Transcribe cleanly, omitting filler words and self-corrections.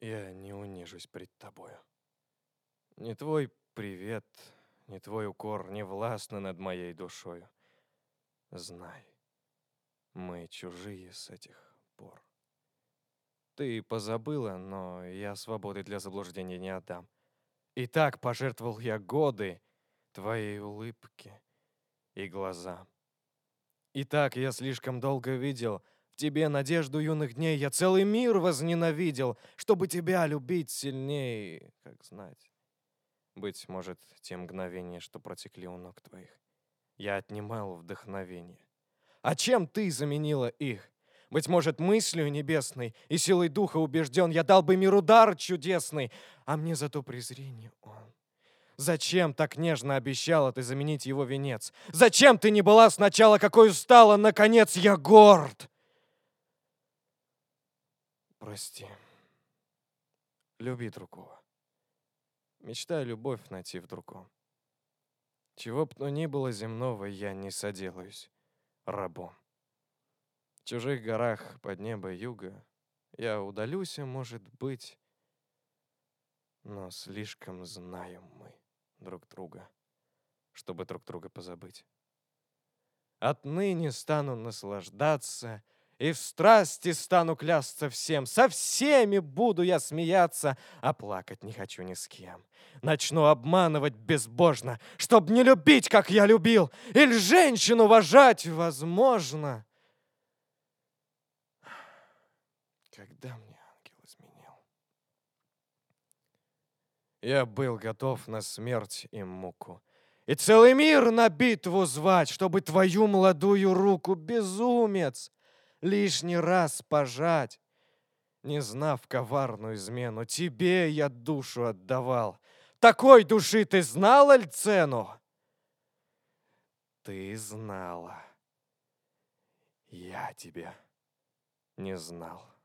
я не унижусь пред тобою. Ни твой привет, ни твой укор не властны над моей душою. Знай, мы чужие с этих пор. Ты позабыла, но я свободы для заблуждения не отдам. И так пожертвовал я годы твоей улыбки и глазам. И так я слишком долго видел в тебе надежду юных дней. Я целый мир возненавидел, чтобы тебя любить сильнее, как знать. Быть может, те мгновения, что протекли у ног твоих, я отнимал вдохновение. А чем ты заменила их? Быть может, мыслью небесной и силой духа убежден, я дал бы миру дар чудесный, а мне зато презрение он. Зачем так нежно обещала ты заменить его венец? Зачем ты не была сначала, какой стала, наконец, я горд? Прости. Люби другого. Мечтай любовь найти в другом. Чего б то ни было земного, я не соделаюсь рабом. В чужих горах под небо юга я удалюсь, может быть, но слишком знаем мы друг друга, чтобы друг друга позабыть. Отныне стану наслаждаться и в страсти стану клясться всем. Со всеми буду я смеяться, а плакать не хочу ни с кем. Начну обманывать безбожно, чтоб не любить, как я любил, или женщину уважать возможно. Когда мне ангел изменил? Я был готов на смерть и муку. И целый мир на битву звать, чтобы твою молодую руку, безумец, лишний раз пожать. Не знав коварную измену, тебе я душу отдавал. Такой души ты знала ль цену? Ты знала. Я тебя не знал.